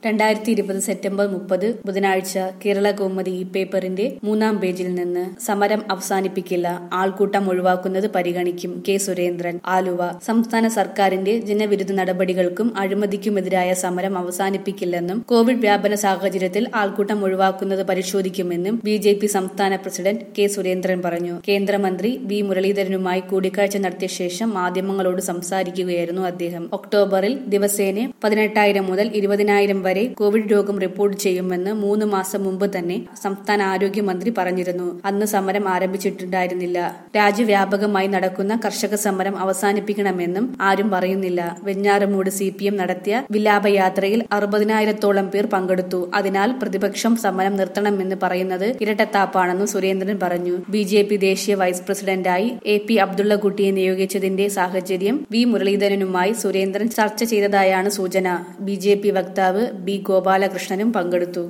2020 September 30 ബുധനാഴ്ച കേരള കൗമുദി ഈ പേപ്പറിന്റെ 3-ാം പേജിൽ നിന്ന് സമരം അവസാനിപ്പിക്കില്ല, ആൾക്കൂട്ടം ഒഴിവാക്കുന്നത് പരിഗണിക്കും. കെ സുരേന്ദ്രൻ, ആലുവ. സംസ്ഥാന സർക്കാരിന്റെ ജനവിരുദ്ധ നടപടികൾക്കും അഴിമതിക്കുമെതിരായ സമരം അവസാനിപ്പിക്കില്ലെന്നും കോവിഡ് വ്യാപന സാഹചര്യത്തിൽ ആൾക്കൂട്ടം ഒഴിവാക്കുന്നത് പരിശോധിക്കുമെന്നും ബി.ജെ.പി. സംസ്ഥാന പ്രസിഡന്റ് കെ സുരേന്ദ്രൻ പറഞ്ഞു. കേന്ദ്രമന്ത്രി വി. മുരളീധരനുമായി കൂടിക്കാഴ്ച നടത്തിയ ശേഷം മാധ്യമങ്ങളോട് സംസാരിക്കുകയായിരുന്നു അദ്ദേഹം. ഒക്ടോബറിൽ ദിവസേന 18,000 മുതൽ 20,000 വരെ കോവിഡ് രോഗം റിപ്പോർട്ട് ചെയ്യുമെന്ന് 3 മാസം മുമ്പ് തന്നെ സംസ്ഥാന ആരോഗ്യമന്ത്രി പറഞ്ഞിരുന്നു. അന്ന് സമരം ആരംഭിച്ചിട്ടുണ്ടായിരുന്നില്ല. രാജ്യവ്യാപകമായി നടക്കുന്ന കർഷക സമരം അവസാനിപ്പിക്കണമെന്നും ആരും പറയുന്നില്ല. വെഞ്ഞാറമൂട് CPM നടത്തിയ വിലാപയാത്രയിൽ 60,000-ത്തോളം പേർ പങ്കെടുത്തു. അതിനാൽ പ്രതിപക്ഷം സമരം നിർത്തണമെന്ന് പറയുന്നത് ഇരട്ടത്താപ്പാണെന്നും സുരേന്ദ്രൻ പറഞ്ഞു. ബി.ജെ.പി. ദേശീയ വൈസ് പ്രസിഡന്റായി AP അബ്ദുള്ളക്കുട്ടിയെ നിയോഗിച്ചതിന്റെ സാഹചര്യം വി. മുരളീധരനുമായി സുരേന്ദ്രൻ ചർച്ച ചെയ്തതായാണ് സൂചന. ബി.ജെ.പി. വക്താവ് B. ഗോപാലകൃഷ്ണനും പങ്കെടുത്തു.